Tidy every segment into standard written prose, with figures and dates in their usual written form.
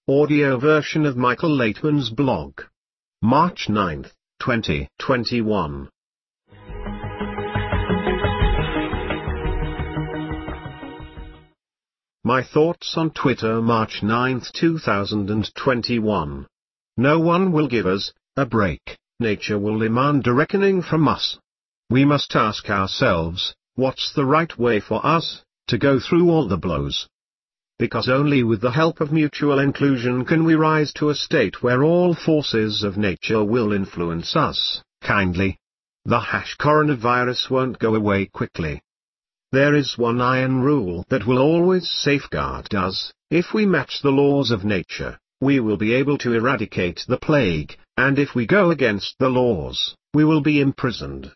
audio version of Michael Laitman's blog. March 9, 2021. My thoughts on Twitter, March 9, 2021. No one will give us a break. Nature will demand a reckoning from us. We must ask ourselves, what's the right way for us to go through all the blows? Because only with the help of mutual inclusion can we rise to a state where all forces of nature will influence us kindly. The coronavirus won't go away quickly. There is one iron rule that will always safeguard us. If we match the laws of nature, we will be able to eradicate the plague, and if we go against the laws, we will be imprisoned.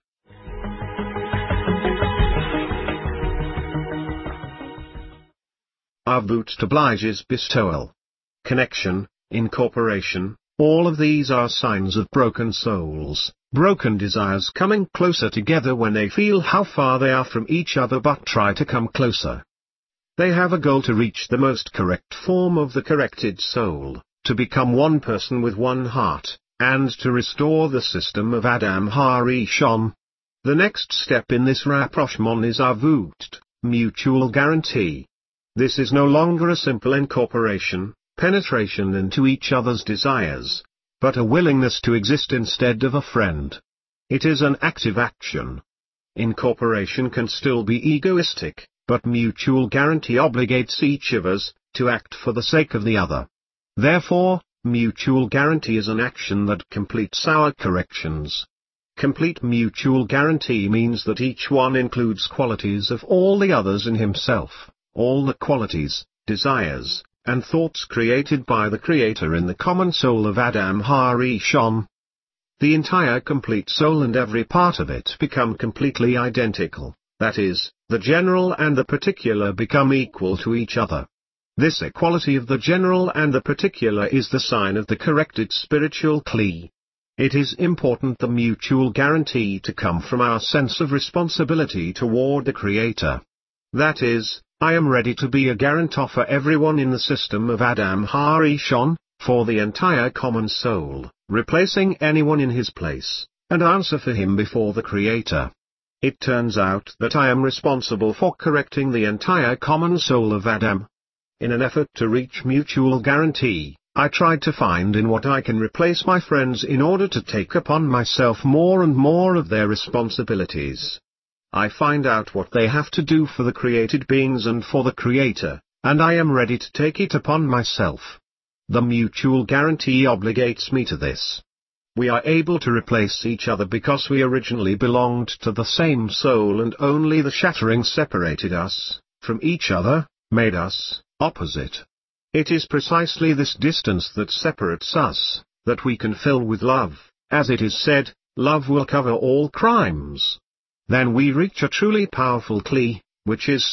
Avut obliges bestowal. Connection, incorporation, all of these are signs of broken souls, broken desires coming closer together when they feel how far they are from each other but try to come closer. They have a goal to reach the most correct form of the corrected soul, to become one person with one heart, and to restore the system of Adam Harishon. The next step in this rapprochement is avut, mutual guarantee. This is no longer a simple incorporation, penetration into each other's desires, but a willingness to exist instead of a friend. It is an active action. Incorporation can still be egoistic, but mutual guarantee obligates each of us to act for the sake of the other. Therefore, mutual guarantee is an action that completes our corrections. Complete mutual guarantee means that each one includes qualities of all the others in himself, all the qualities, desires, and thoughts created by the Creator in the common soul of Adam Harishon. The entire complete soul and every part of it become completely identical, that is, the general and the particular become equal to each other. This equality of the general and the particular is the sign of the corrected spiritual Kli. It is important the mutual guarantee to come from our sense of responsibility toward the Creator. That is, I am ready to be a guarantor for everyone in the system of Adam Harishon, for the entire common soul, replacing anyone in his place, and answer for him before the Creator. It turns out that I am responsible for correcting the entire common soul of Adam. In an effort to reach mutual guarantee, I tried to find in what I can replace my friends in order to take upon myself more and more of their responsibilities. I find out what they have to do for the created beings and for the Creator, and I am ready to take it upon myself. The mutual guarantee obligates me to this. We are able to replace each other because we originally belonged to the same soul, and only the shattering separated us from each other, made us opposite. It is precisely this distance that separates us that we can fill with love, as it is said, love will cover all crimes. Then we reach a truly powerful Kli, which is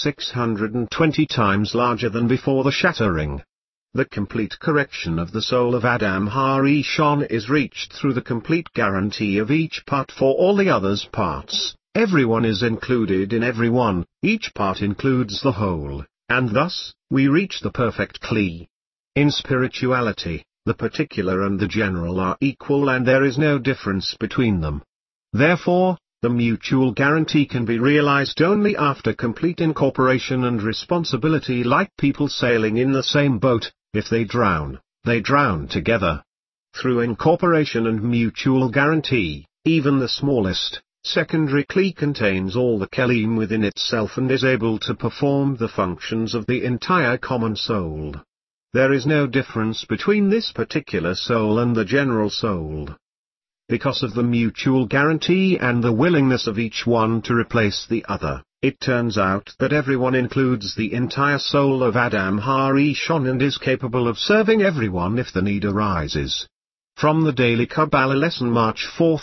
620 times larger than before the shattering. The complete correction of the soul of Adam Harishon is reached through the complete guarantee of each part for all the others' parts. Everyone is included in everyone, each part includes the whole, and thus, we reach the perfect Kli. In spirituality, the particular and the general are equal and there is no difference between them. Therefore, the mutual guarantee can be realized only after complete incorporation and responsibility, like people sailing in the same boat. If they drown together. Through incorporation and mutual guarantee, even the smallest, secondary Kli contains all the Kelim within itself and is able to perform the functions of the entire common soul. There is no difference between this particular soul and the general soul. Because of the mutual guarantee and the willingness of each one to replace the other, it turns out that everyone includes the entire soul of Adam Harishon and is capable of serving everyone if the need arises. From the Daily Kabbalah Lesson, March 4,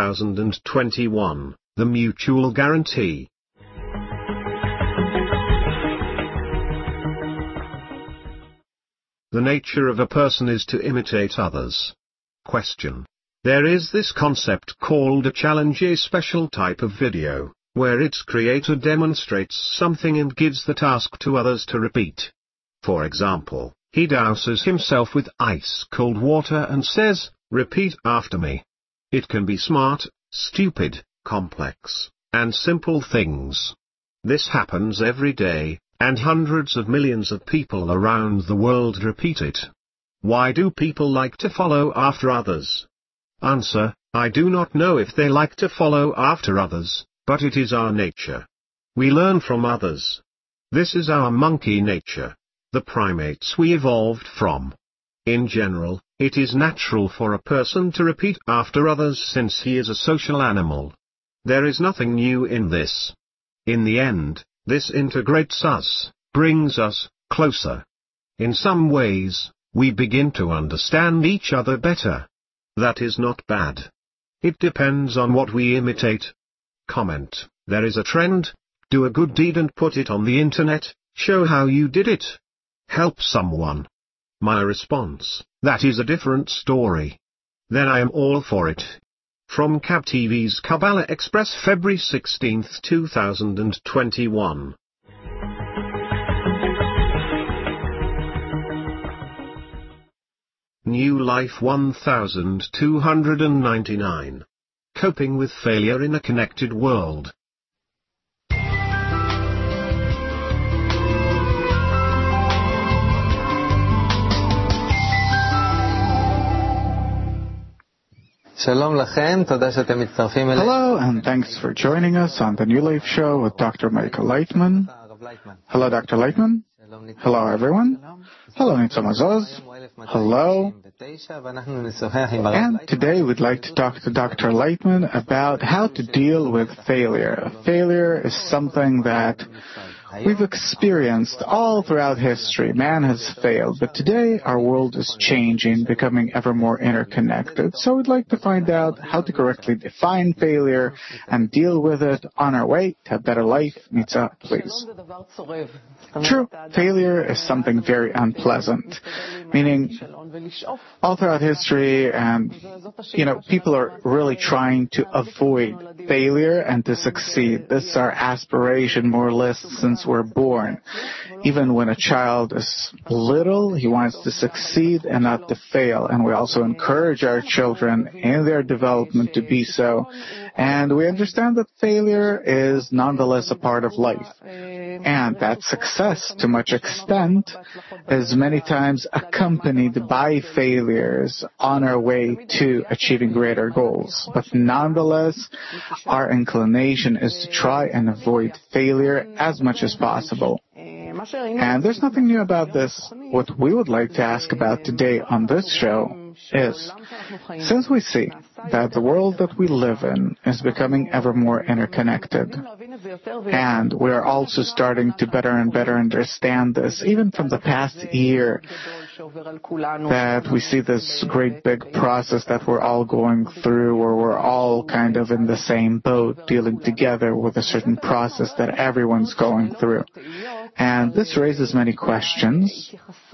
2021, the mutual guarantee. The nature of a person is to imitate others. Question. There is this concept called a challenge, a special type of video, where its creator demonstrates something and gives the task to others to repeat. For example, He douses himself with ice-cold water and says, "Repeat after me." It can be smart, stupid, complex, and simple things. This happens every day, and hundreds of millions of people around the world repeat it. Why do people like to follow after others? Answer: I do not know if they like to follow after others, but it is our nature. We learn from others. This is our monkey nature, the primates we evolved from. In general, it is natural for a person to repeat after others since he is a social animal. There is nothing new in this. In the end, this integrates us, brings us closer. In some ways, we begin to understand each other better. That is not bad. It depends on what we imitate. Comment: there is a trend. Do a good deed and put it on the internet, show how you did it. Help someone. My response: that is a different story. Then I am all for it. From Cab TV's Kabbalah Express, February 16, 2021. New Life 1299. Coping with Failure in a Connected World. Hello, and thanks for joining us on the New Life Show with Dr. Michael Leitman. Hello, Dr. Leitman. Hello, everyone. Hello, Nitzan Azoz. Hello. And today we'd like to talk to Dr. Leitman about how to deal with failure. Failure is something that we've experienced all throughout history. Man has failed, but today our world is changing, becoming ever more interconnected. So we'd like to find out how to correctly define failure and deal with it on our way to a better life. Nitza, please. True, failure is something very unpleasant, meaning all throughout history, and people are really trying to avoid failure and to succeed. This is our aspiration, more or less, since we're born. Even when a child is little, he wants to succeed and not to fail. And we also encourage our children in their development to be so. And we understand that failure is nonetheless a part of life. And that success, to much extent, is many times accompanied by failures on our way to achieving greater goals. But nonetheless, our inclination is to try and avoid failure as much as possible. And there's nothing new about this. What we would like to ask about today on this show is, since we see that the world that we live in is becoming ever more interconnected, and we are also starting to better and better understand this, even from the past year, that we see this great big process that we're all going through, where we're all kind of in the same boat, dealing together with a certain process that everyone's going through. And this raises many questions,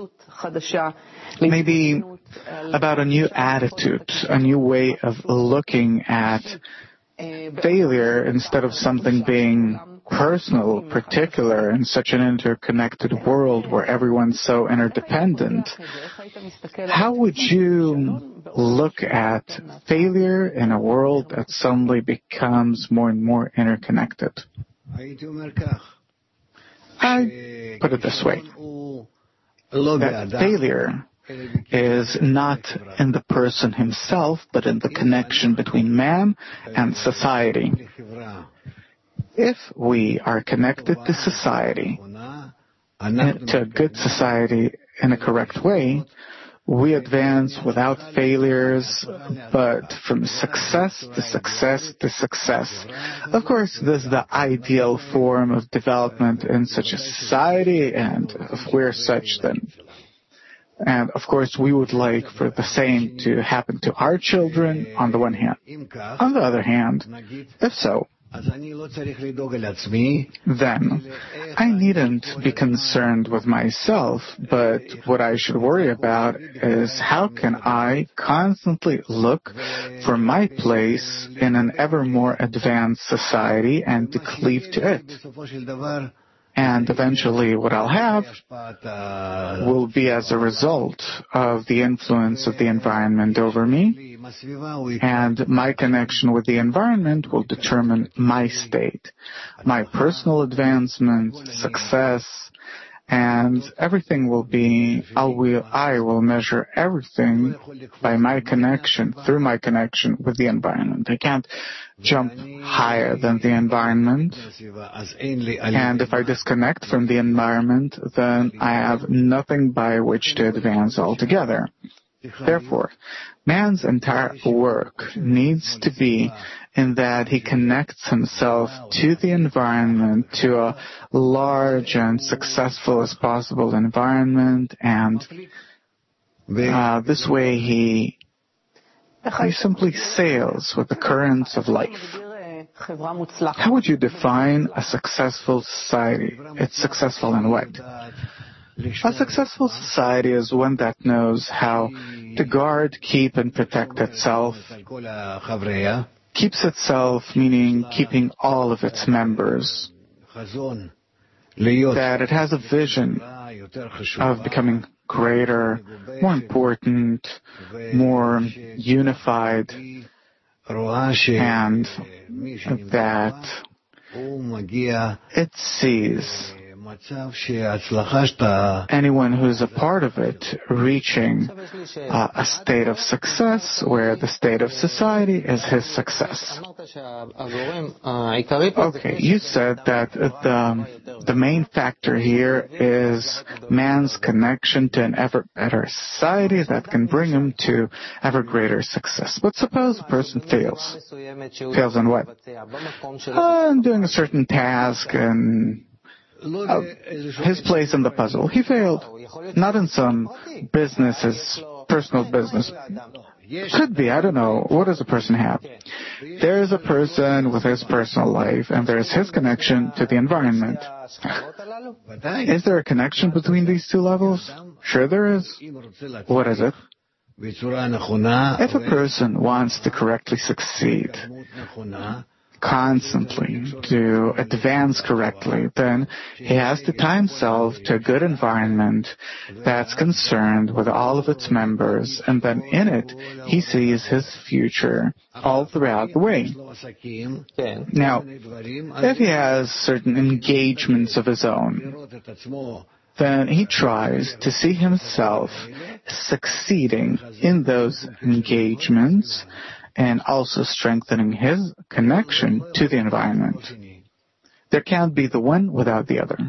maybe about a new attitude, a new way of looking at failure instead of something being personal, particular, in such an interconnected world where everyone's so interdependent. How would you look at failure in a world that suddenly becomes more and more interconnected? I put it this way, that failure is not in the person himself, but in the connection between man and society. If we are connected to society, to a good society in a correct way, we advance without failures, but from success to success to success. Of course, this is the ideal form of development in such a society, and if we're such, then... And, of course, we would like for the same to happen to our children, on the one hand. On the other hand, if so, then I needn't be concerned with myself, but what I should worry about is how can I constantly look for my place in an ever more advanced society and to cleave to it. And eventually what I'll have will be as a result of the influence of the environment over me, and my connection with the environment will determine my state, my personal advancement, success, and everything will be, I will measure everything by my connection, through my connection with the environment. I can't jump higher than the environment, and if I disconnect from the environment, then I have nothing by which to advance altogether. Therefore, man's entire work needs to be in that he connects himself to the environment, to a large and successful as possible environment, and this way he simply sails with the currents of life. How would you define a successful society? It's successful in what? A successful society is one that knows how to guard, keep, and protect itself. Keeps itself, meaning keeping all of its members. That it has a vision of becoming greater, more important, more unified, and that it sees anyone who's a part of it reaching a state of success where the state of society is his success. Okay, you said that the main factor here is man's connection to an ever better society that can bring him to ever greater success. But suppose a person fails. Fails on what? In doing a certain task and his place in the puzzle. He failed. Not in some business, his personal business. Could be, I don't know. What does a person have? There is a person with his personal life, and there is his connection to the environment. Is there a connection between these two levels? Sure there is. What is it? If a person wants to correctly succeed, constantly to advance correctly, then he has to tie himself to a good environment that's concerned with all of its members, and then in it he sees his future all throughout the way. Now, if he has certain engagements of his own, then he tries to see himself succeeding in those engagements and also strengthening his connection to the environment. There can't be the one without the other.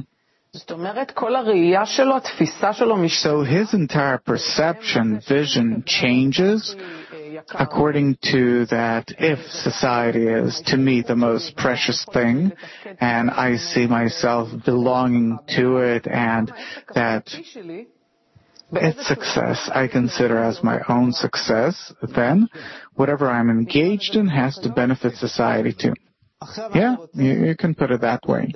So his entire perception, vision changes according to that. If society is to me the most precious thing, and I see myself belonging to it, and that its success I consider as my own success, then whatever I'm engaged in has to benefit society too. Yeah, you can put it that way.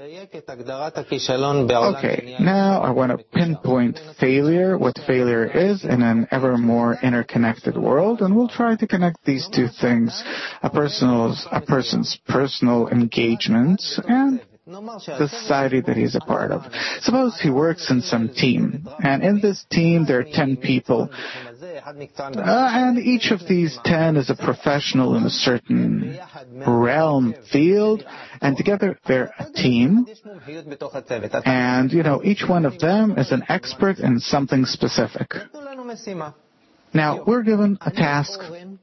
Okay, now I want to pinpoint failure, what failure is in an ever more interconnected world, and we'll try to connect these two things, a person's personal engagements and the society that he's a part of. Suppose he works in some team, and in this team there are 10 people, and each of these 10 is a professional in a certain realm, field, and together they're a team, and each one of them is an expert in something specific. Now, we're given a task.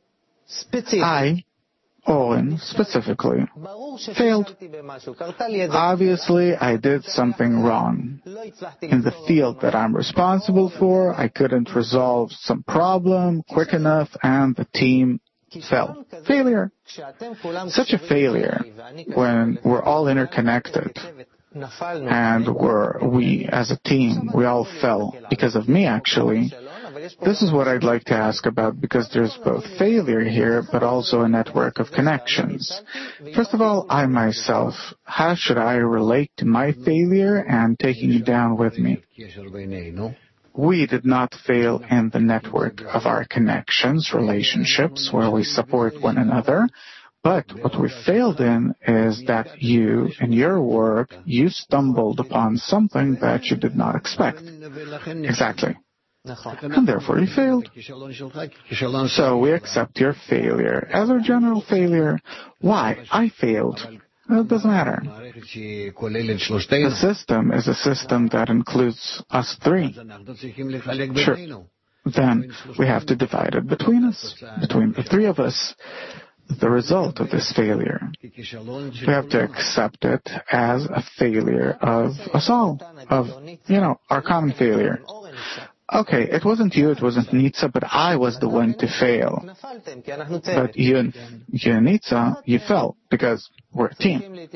Oren, specifically, failed. Obviously, I did something wrong. In the field that I'm responsible for, I couldn't resolve some problem quick enough, and the team fell. Failure. Such a failure, when we're all interconnected, and we, as a team, we all fell because of me, actually. This is what I'd like to ask about, because there's both failure here, but also a network of connections. First of all, I myself, how should I relate to my failure and taking it down with me? We did not fail in the network of our connections, relationships, where we support one another, But what we failed in is that you, in your work, you stumbled upon something that you did not expect. Exactly. And therefore you failed. So we accept your failure as a general failure. Why? I failed. Well, it doesn't matter. The system is a system that includes us three. Sure. Then we have to divide it between us, between the three of us, the result of this failure. We have to accept it as a failure of us all, of, our common failure. Okay, it wasn't you, it wasn't Nitsa, but I was the one to fail. But you and Nitsa, you fell, because we're a team.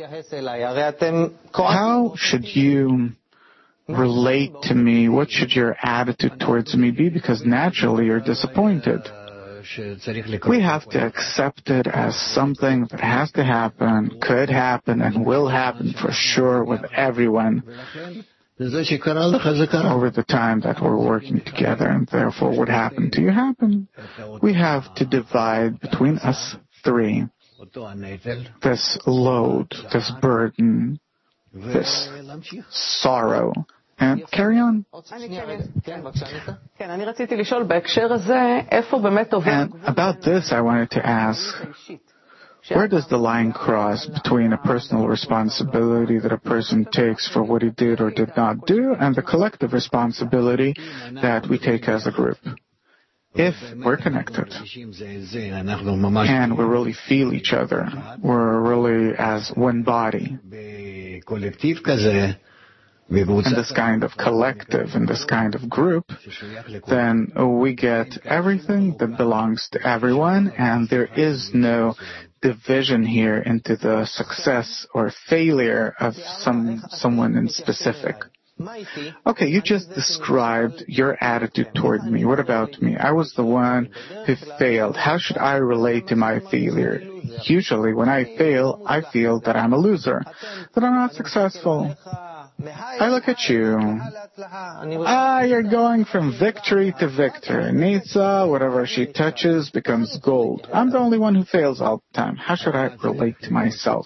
How should you relate to me? What should your attitude towards me be? Because naturally you're disappointed. We have to accept it as something that has to happen, could happen, and will happen for sure with everyone over the time that we're working together, and therefore what happened to you happened. We have to divide between us three this load, this burden, this sorrow, and carry on. And about this, I wanted to ask, where does the line cross between a personal responsibility that a person takes for what he did or did not do and the collective responsibility that we take as a group? If we're connected and we really feel each other, we're really as one body, in this kind of collective, in this kind of group, then we get everything that belongs to everyone, and there is no division here into the success or failure of someone in specific. Okay, you just described your attitude toward me. What about me? I was the one who failed. How should I relate to my failure? Usually when I fail, I feel that I'm a loser, that I'm not successful. I look at you. You're going from victory to victory. Nitsa, whatever she touches becomes gold. I'm the only one who fails all the time. How should I relate to myself?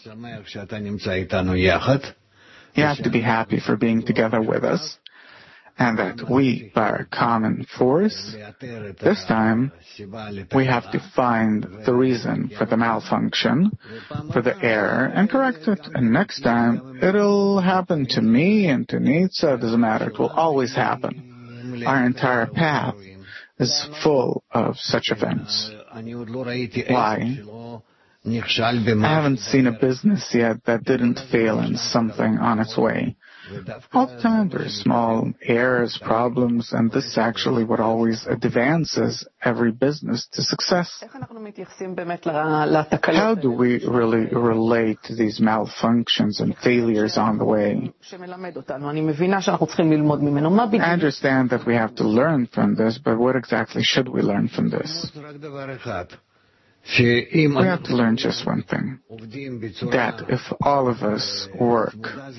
You have to be happy for being together with us, and that we, by our common force, this time, we have to find the reason for the malfunction, for the error, and correct it. And next time, it'll happen to me and to Nitsa. It doesn't matter. It will always happen. Our entire path is full of such events. Why? I haven't seen a business yet that didn't fail in something on its way. All the time there are small errors, problems, and this is actually what always advances every business to success. How do we really relate to these malfunctions and failures on the way? I understand that we have to learn from this, but what exactly should we learn from this? We have to learn just one thing, that if all of us work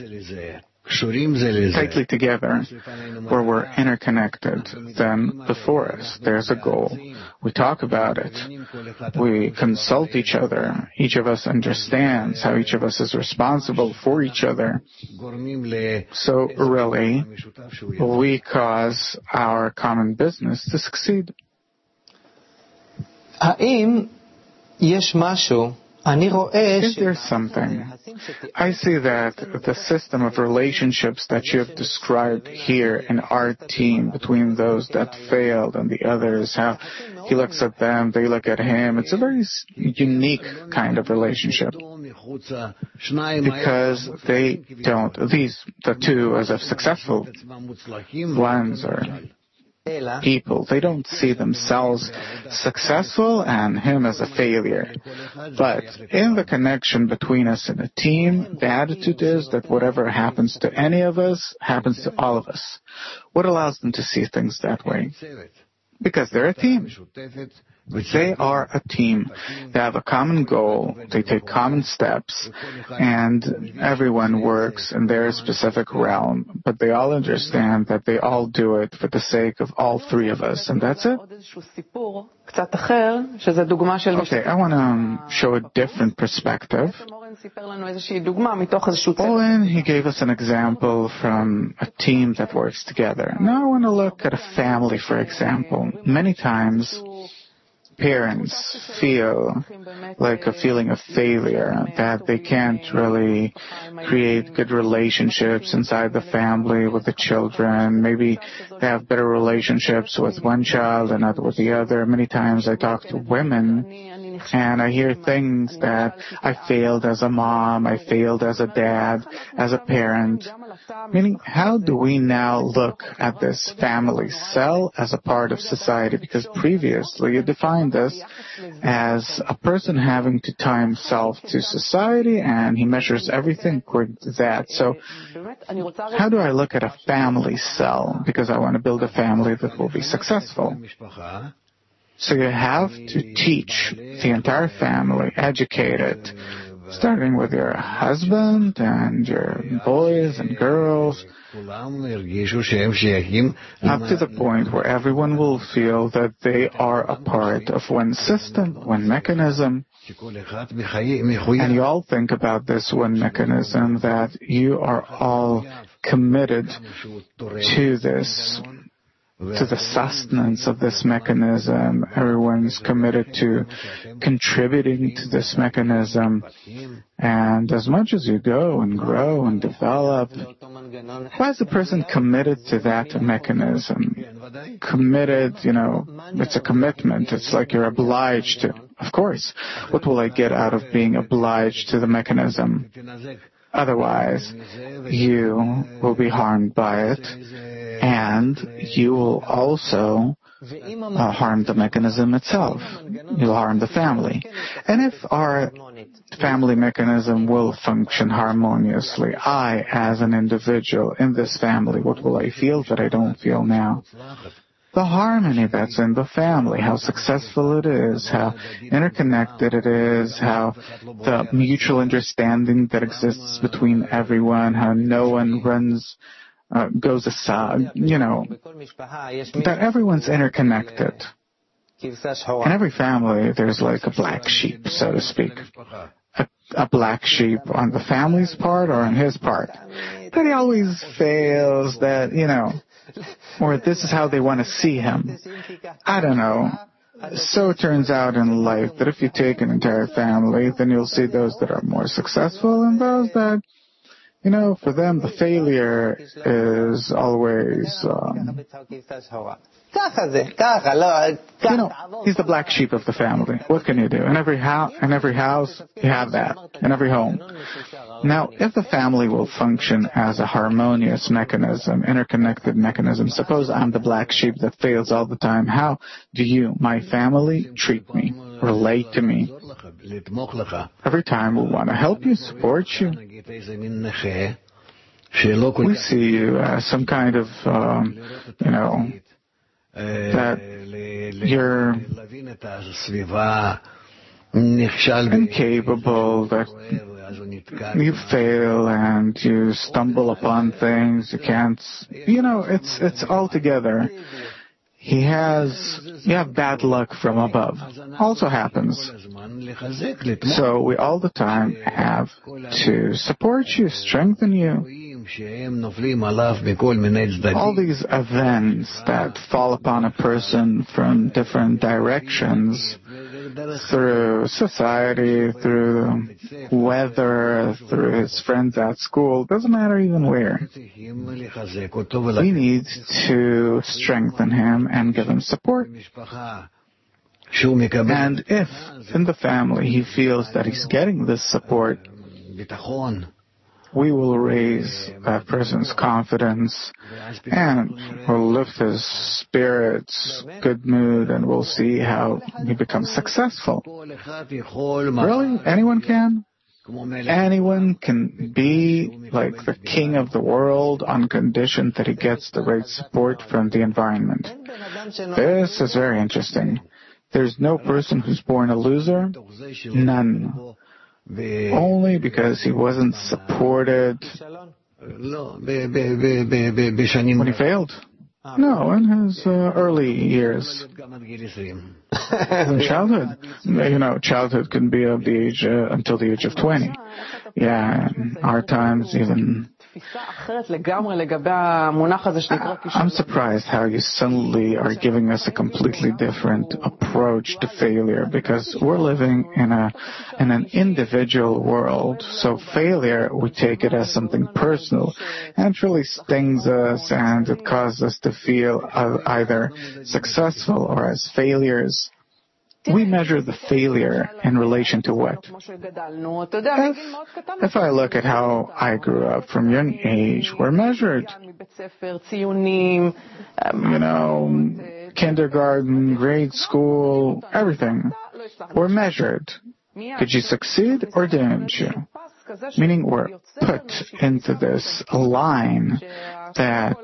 tightly together, where we're interconnected, then before us there's a goal. We talk about it. We consult each other. Each of us understands how each of us is responsible for each other. So really, we cause our common business to succeed. Is there something? I see that the system of relationships that you have described here in our team between those that failed and the others, how he looks at them, they look at him, it's a very unique kind of relationship. Because they don't, the two as if successful ones or people, they don't see themselves successful and him as a failure. But in the connection between us and a team, the attitude is that whatever happens to any of us happens to all of us. What allows them to see things that way? Because they're a team. They are a team. They have a common goal. They take common steps, and everyone works in their specific realm. But they all understand that they all do it for the sake of all three of us, and that's it. Okay, I want to show a different perspective. Oren, he gave us an example from a team that works together. Now I want to look at a family, for example. Many times, parents feel like a feeling of failure, that they can't really create good relationships inside the family with the children. Maybe they have better relationships with one child and not with the other. Many times I talk to women and I hear things that I failed as a mom, I failed as a dad, as a parent. Meaning, how do we now look at this family cell as a part of society? Because previously you defined this as a person having to tie himself to society and he measures everything according to that. So how do I look at a family cell? Because I want to build a family that will be successful. So you have to teach the entire family, educate it, starting with your husband and your boys and girls, up to the point where everyone will feel that they are a part of one system, one mechanism. And you all think about this one mechanism, that you are all committed to this, to the sustenance of this mechanism. Everyone's committed to contributing to this mechanism. And as much as you go and grow and develop, why is the person committed to that mechanism? Committed, it's a commitment. It's like you're obliged to. Of course, what will I get out of being obliged to the mechanism? Otherwise, you will be harmed by it. And you will also harm the mechanism itself. You'll harm the family. And if our family mechanism will function harmoniously, I, as an individual in this family, what will I feel that I don't feel now? The harmony that's in the family, how successful it is, how interconnected it is, how the mutual understanding that exists between everyone, how no one goes aside, that everyone's interconnected. In every family, there's like a black sheep, so to speak. A black sheep on the family's part or on his part. That he always fails, that, or this is how they want to see him. I don't know. So it turns out in life that if you take an entire family, then you'll see those that are more successful and those that, for them, the failure is always, he's the black sheep of the family. What can you do? In every house, you have that. In every home. Now, if the family will function as a harmonious mechanism, interconnected mechanism, suppose I'm the black sheep that fails all the time, how do you, my family, treat me, relate to me? Every time we want to help you, support you. We see you as some kind of, that you're incapable, that you fail and you stumble upon things, you can't, it's all together. You have bad luck from above. Also happens. So we all the time have to support you, strengthen you. All these events that fall upon a person from different directions, through society, through weather, through his friends at school, doesn't matter even where. We need to strengthen him and give him support. And if in the family he feels that he's getting this support, we will raise that person's confidence and we'll lift his spirits, good mood, and we'll see how he becomes successful. Really? Anyone can? Anyone can be like the king of the world on condition that he gets the right support from the environment. This is very interesting. There's no person who's born a loser. None. Only because he wasn't supported when he failed. No, in his early years. Childhood. Childhood can be of the age until the age of 20. Yeah, in our times even. I'm surprised how you suddenly are giving us a completely different approach to failure, because we're living in an individual world. So failure, we take it as something personal, and it really stings us, and it causes us to feel either successful or as failures. We measure the failure in relation to what? If I look at how I grew up from young age, we're measured. Kindergarten, grade school, everything. We're measured. Did you succeed or didn't you? Meaning we're put into this line that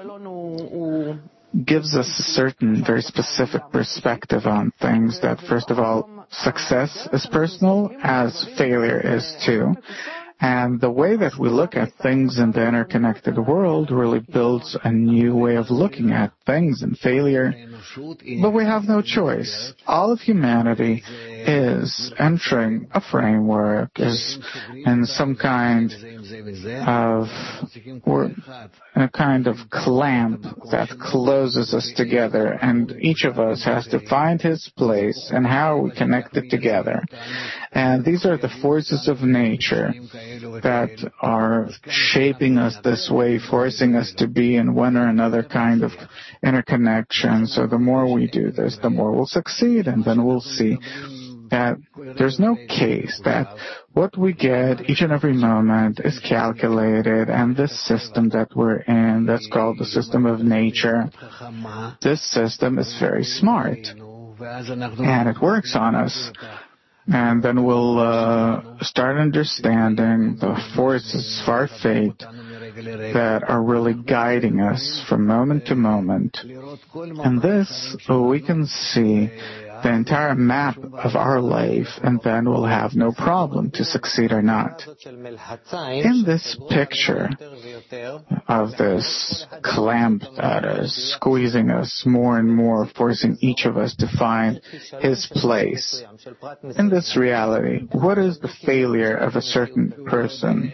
gives us a certain very specific perspective on things, that first of all, success is personal, as failure is too. And the way that we look at things in the interconnected world really builds a new way of looking at things and failure. But we have no choice. All of humanity is entering a framework, is in some kind of, we're in a kind of clamp that closes us together, and each of us has to find his place and how we connect it together. And these are the forces of nature that are shaping us this way, forcing us to be in one or another kind of interconnection. So the more we do this, the more we'll succeed, and then we'll see that there's no case that what we get each and every moment is calculated, and this system that we're in, that's called the system of nature, this system is very smart, and it works on us. And then we'll start understanding the forces of our fate that are really guiding us from moment to moment. And this, we can see the entire map of our life, and then we'll have no problem to succeed or not. In this picture of this clamp that is squeezing us more and more, forcing each of us to find his place, in this reality, what is the failure of a certain person?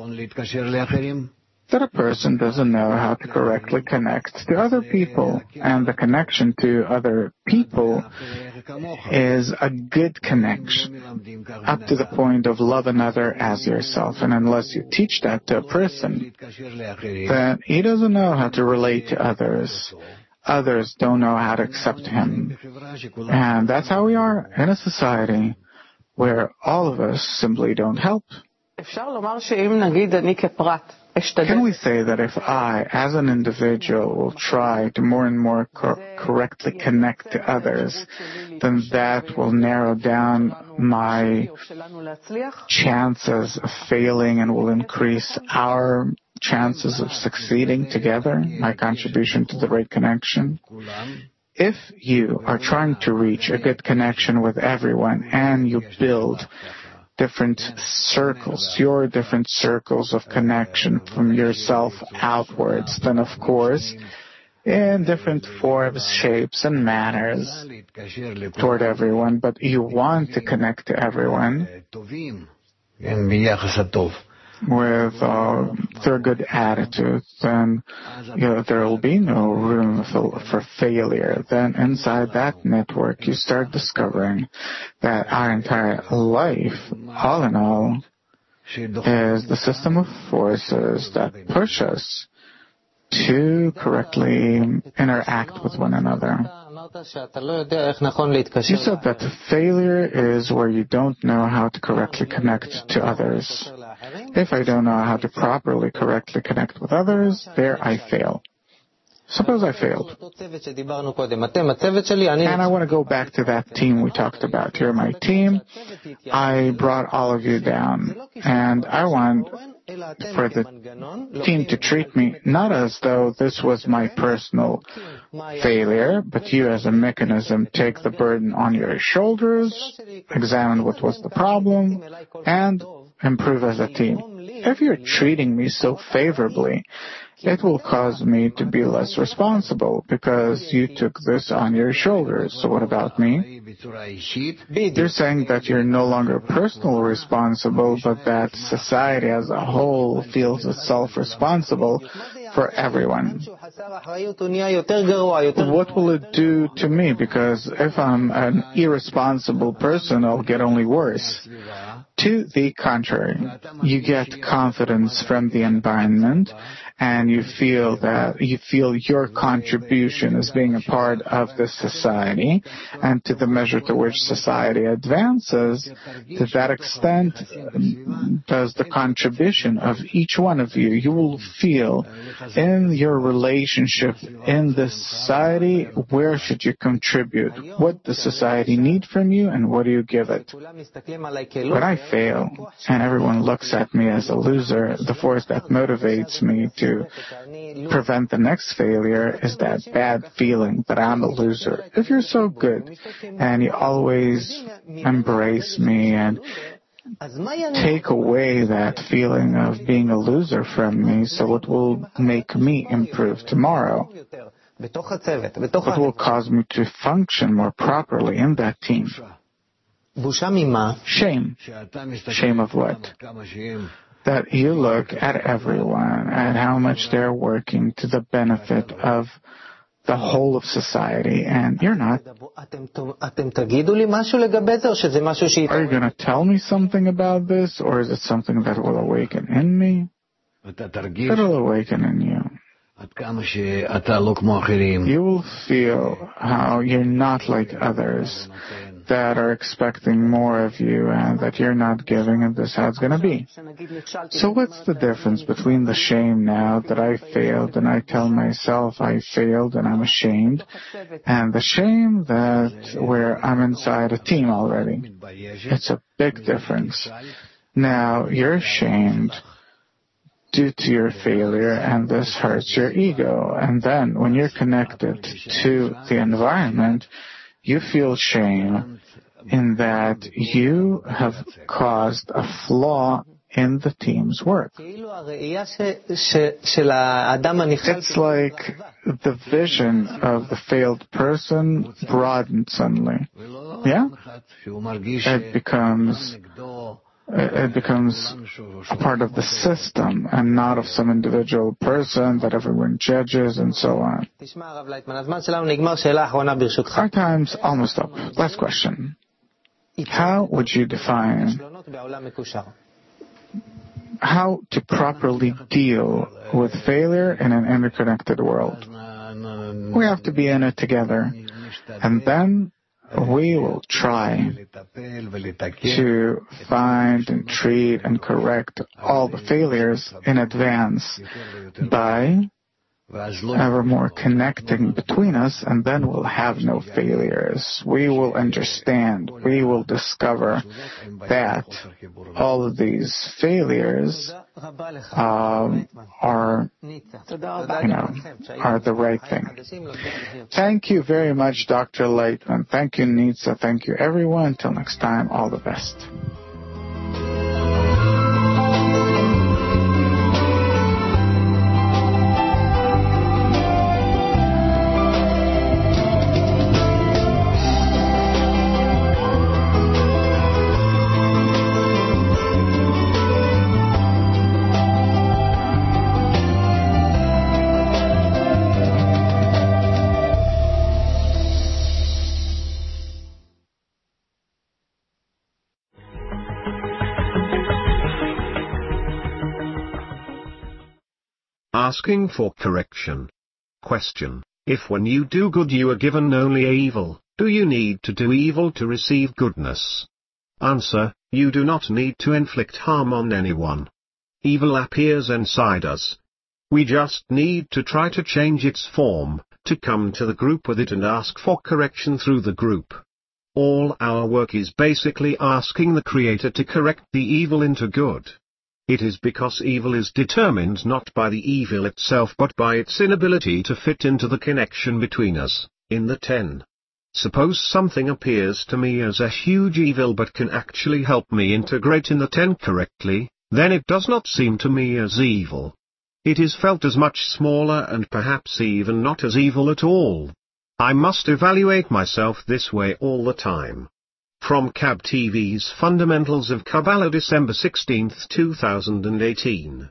That a person doesn't know how to correctly connect to other people. And the connection to other people is a good connection, up to the point of love another as yourself. And unless you teach that to a person, then he doesn't know how to relate to others. Others don't know how to accept him. And that's how we are in a society where all of us simply don't help. Can we say that if I, as an individual, will try to more and more correctly connect to others, then that will narrow down my chances of failing and will increase our chances of succeeding together, my contribution to the right connection? If you are trying to reach a good connection with everyone and you build different circles, your different circles of connection from yourself outwards, then of course, in different forms, shapes, and manners toward everyone, but you want to connect to everyone with their good attitudes, then there will be no room for failure. Then inside that network, you start discovering that our entire life, all in all, is the system of forces that push us to correctly interact with one another. You said that failure is where you don't know how to correctly connect to others. If I don't know how to properly, correctly connect with others, there I fail. Suppose I failed. And I want to go back to that team we talked about. You're my team. I brought all of you down. And I want for the team to treat me not as though this was my personal failure, but you as a mechanism take the burden on your shoulders, examine what was the problem, and improve as a team. If you're treating me so favorably, it will cause me to be less responsible because you took this on your shoulders. So what about me? You're saying that you're no longer personally responsible, but that society as a whole feels itself responsible for everyone. What will it do to me? Because if I'm an irresponsible person, I'll get only worse. To the contrary, you get confidence from the environment, and you feel your contribution as being a part of the society, and to the measure to which society advances, to that extent does the contribution of each one of you. You will feel in your relationship in this society, where should you contribute? What does society need from you, and what do you give it? When I fail, and everyone looks at me as a loser, the force that motivates me to prevent the next failure is that bad feeling that I'm a loser. If you're so good, and you always embrace me and take away that feeling of being a loser from me, so it will make me improve tomorrow. It will cause me to function more properly in that team. Shame. Shame of what? That you look at everyone and how much they're working to the benefit of the whole of society, and you're not. Are you going to tell me something about this, or is it something that will awaken in me? It'll awaken in you. You will feel how you're not like others that are expecting more of you and that you're not giving, and this is how it's going to be. So what's the difference between the shame now that I failed and I tell myself I failed and I'm ashamed, and the shame that where I'm inside a team already? It's a big difference. Now you're ashamed due to your failure, and this hurts your ego. And then when you're connected to the environment, you feel shame in that you have caused a flaw in the team's work. It's like the vision of the failed person broadened suddenly. Yeah? It becomes a part of the system and not of some individual person that everyone judges and so on. Our time's almost up. Last question. How would you define how to properly deal with failure in an interconnected world? We have to be in it together, and then we will try to find and treat and correct all the failures in advance by ever more connecting between us, and then we'll have no failures. We will understand, we will discover that all of these failures are the right thing. Thank you very much, Dr. Lightman. Thank you, Nitza. Thank you, everyone. Until next time, all the best. Asking for correction. Question: if when you do good you are given only evil, do you need to do evil to receive goodness? Answer: you do not need to inflict harm on anyone. Evil appears inside us. We just need to try to change its form, to come to the group with it and ask for correction through the group. All our work is basically asking the Creator to correct the evil into good. It is because evil is determined not by the evil itself but by its inability to fit into the connection between us, in the 10. Suppose something appears to me as a huge evil but can actually help me integrate in the 10 correctly, then it does not seem to me as evil. It is felt as much smaller and perhaps even not as evil at all. I must evaluate myself this way all the time. From CAB TV's Fundamentals of Kabbalah, December 16, 2018.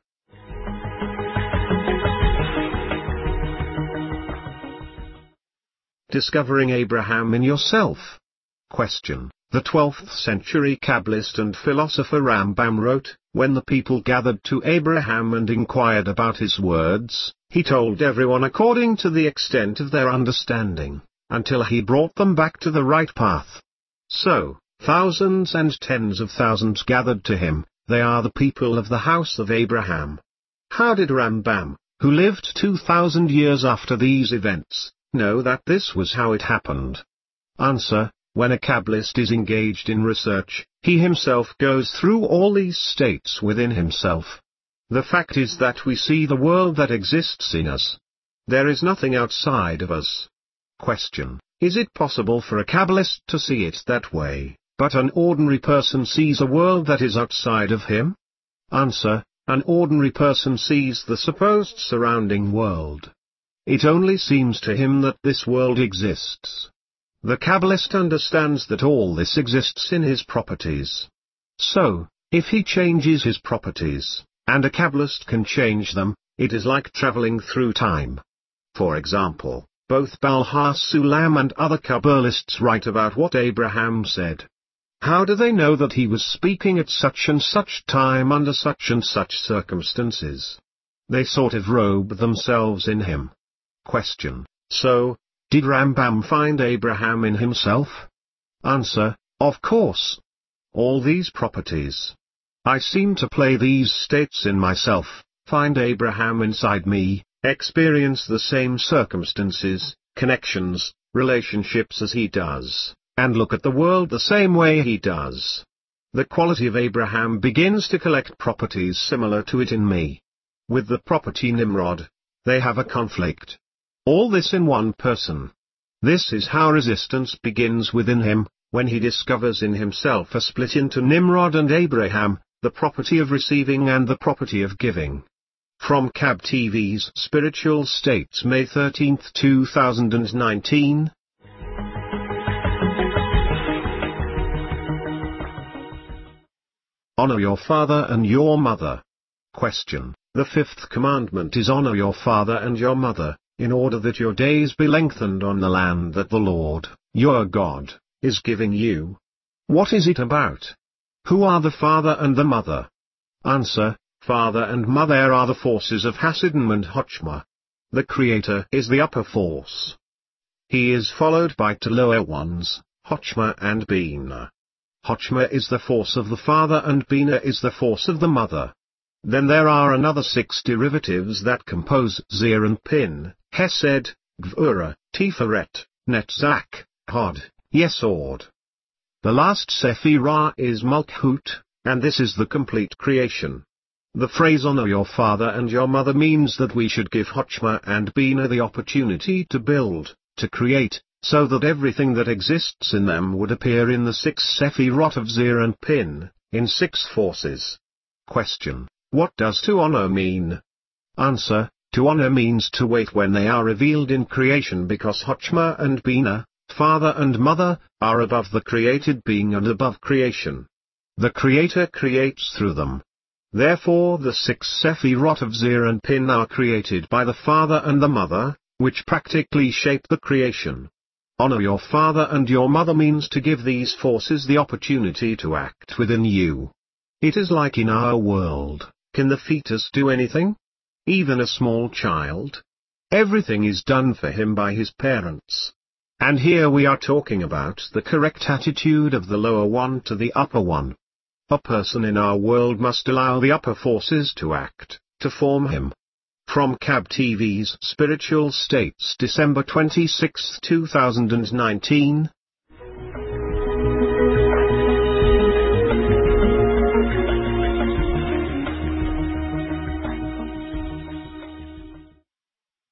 Discovering Abraham in yourself. Question. The 12th century Kabbalist and philosopher Rambam wrote, when the people gathered to Abraham and inquired about his words, he told everyone according to the extent of their understanding, until he brought them back to the right path. So, thousands and tens of thousands gathered to him, they are the people of the house of Abraham. How did Rambam, who lived 2,000 years after these events, know that this was how it happened? Answer. When a Kabbalist is engaged in research, he himself goes through all these states within himself. The fact is that we see the world that exists in us. There is nothing outside of us. Question. Is it possible for a Kabbalist to see it that way, but an ordinary person sees a world that is outside of him? Answer. An ordinary person sees the supposed surrounding world. It only seems to him that this world exists. The Kabbalist understands that all this exists in his properties. So, if he changes his properties, and a Kabbalist can change them, it is like traveling through time. For example, both Baal HaSulam and other Kabbalists write about what Abraham said. How do they know that he was speaking at such and such time under such and such circumstances? They sort of robe themselves in him. Question. So, did Rambam find Abraham in himself? Answer. Of course. All these properties. I seem to play these states in myself, find Abraham inside me, experience the same circumstances, connections, relationships as he does, and look at the world the same way he does. The quality of Abraham begins to collect properties similar to it in me. With the property Nimrod, they have a conflict. All this in one person. This is how resistance begins within him, when he discovers in himself a split into Nimrod and Abraham, the property of receiving and the property of giving. From CAB TV's Spiritual States, May 13, 2019. Honor your father and your mother. Question. The 5th commandment is honor your father and your mother, in order that your days be lengthened on the land that the Lord, your God, is giving you. What is it about? Who are the father and the mother? Answer. Father and mother are the forces of Hasidim and Chochmah. The Creator is the upper force. He is followed by two lower ones, Chochmah and Bina. Chochmah is the force of the father and Bina is the force of the mother. Then there are another 6 derivatives that compose Zeir and Pin, Hesed, Gvura, Tiferet, Netzach, Hod, Yesod. The last Sephirah is Malchut, and this is the complete creation. The phrase honor your father and your mother means that we should give Chochmah and Bina the opportunity to build, to create, so that everything that exists in them would appear in the 6 Sephirot of Zeir and Pin, in 6 forces. Question. What does to honor mean? Answer. To honor means to wait when they are revealed in creation because Chochmah and Bina, father and mother, are above the created being and above creation. The Creator creates through them. Therefore the 6 Sephirot of Zeir and Pin are created by the father and the mother, which practically shape the creation. Honor your father and your mother means to give these forces the opportunity to act within you. It is like in our world, can the fetus do anything? Even a small child? Everything is done for him by his parents. And here we are talking about the correct attitude of the lower one to the upper one. A person in our world must allow the upper forces to act, to form him. From CAB TV's Spiritual States, December 26, 2019.